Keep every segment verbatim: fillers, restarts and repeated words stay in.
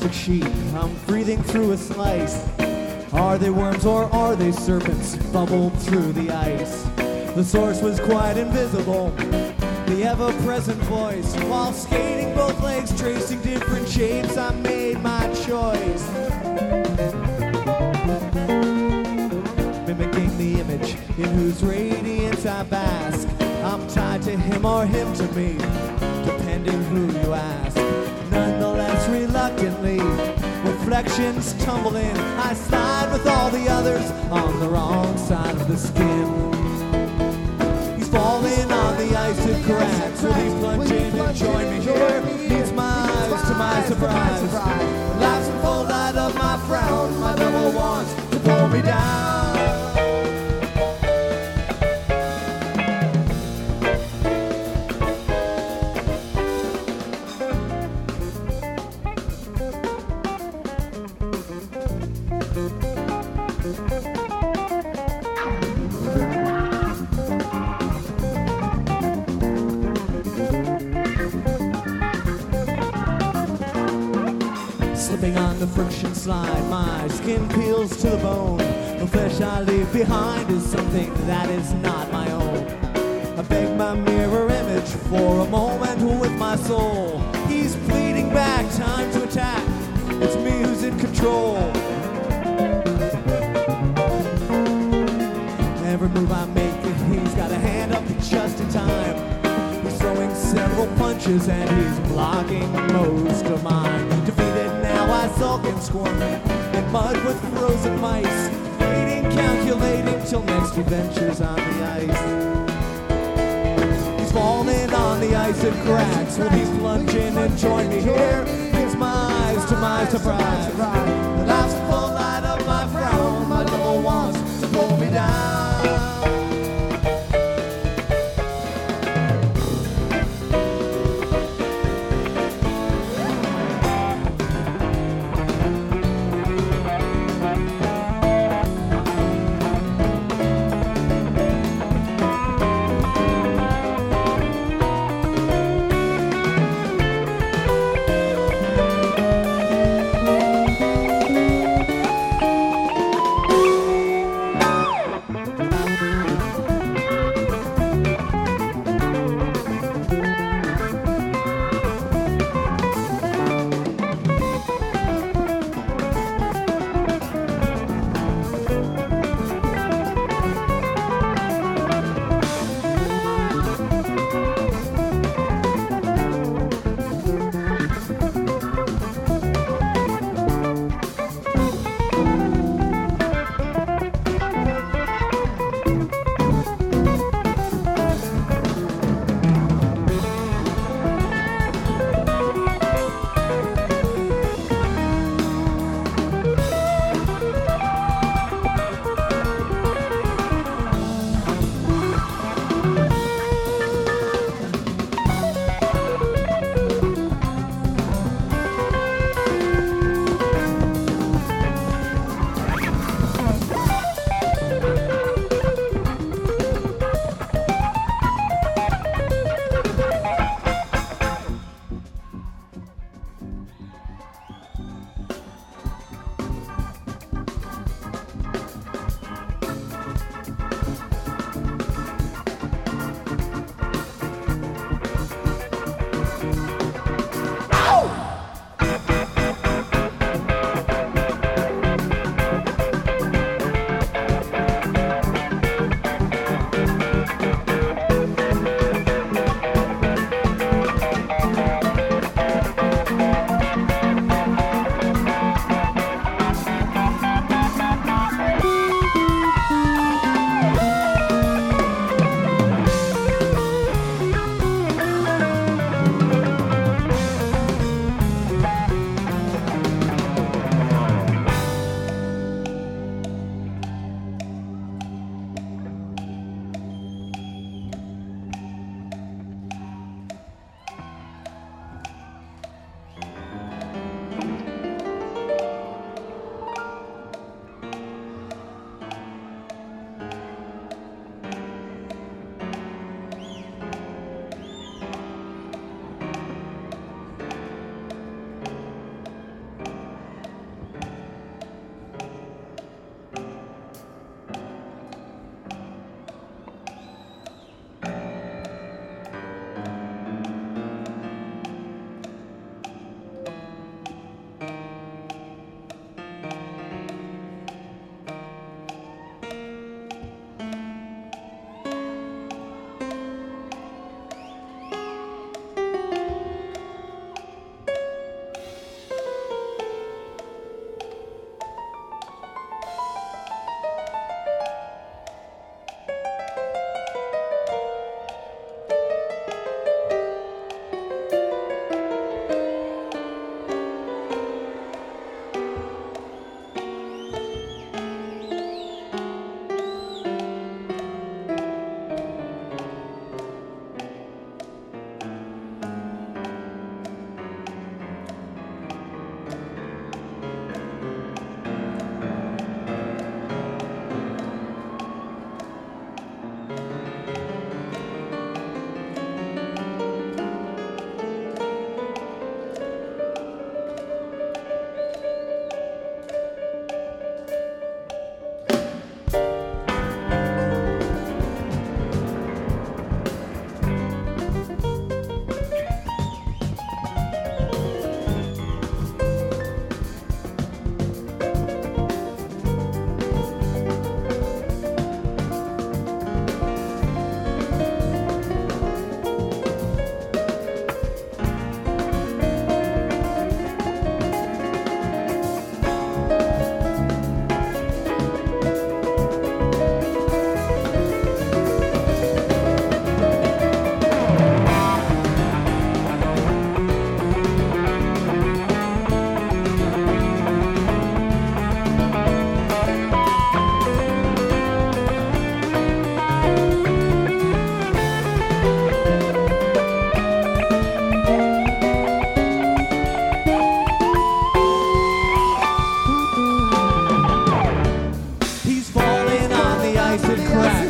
plastic sheet. I'm breathing through a slice. Are they worms or are they serpents bubbled through the ice? The source was quite invisible, the ever-present voice. While skating both legs, tracing different shapes, I made my choice. Mimicking the image in whose radiance I bask. I'm tied to him or him to me, depending who you ask. Nonetheless, reluctantly, reflections tumble in. I slide with all the others on the wrong side of the skin. He's falling on the ice and cracks. Will he plunge in and join me here? Meets my eyes to my surprise. Laughs in full light of my frown. My double wants to pull me down. Slipping on the friction slide, my skin peels to the bone. The flesh I leave behind is something that is not my own. I beg my mirror image for a moment with my soul. He's pleading back, time to attack. It's me who's in control. Every move I make, he's got a hand up just in time. He's throwing several punches and he's blocking most of mine. Defeated now, I sulk and squirm in mud with frozen mice. Waiting, calculating till next he ventures on the ice. He's falling on the ice and cracks. Will he plunge in and join me here? It's my eyes to my surprise. The last full light of my frown. My double wants to pull me down.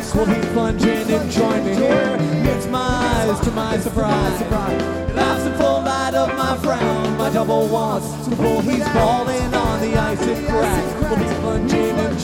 Jack will be plunging and join me here. Meets my eyes to my surprise. He laughs in full light of my frown. My double wants to pull. He's falling on the ice and crack. Will be plunging and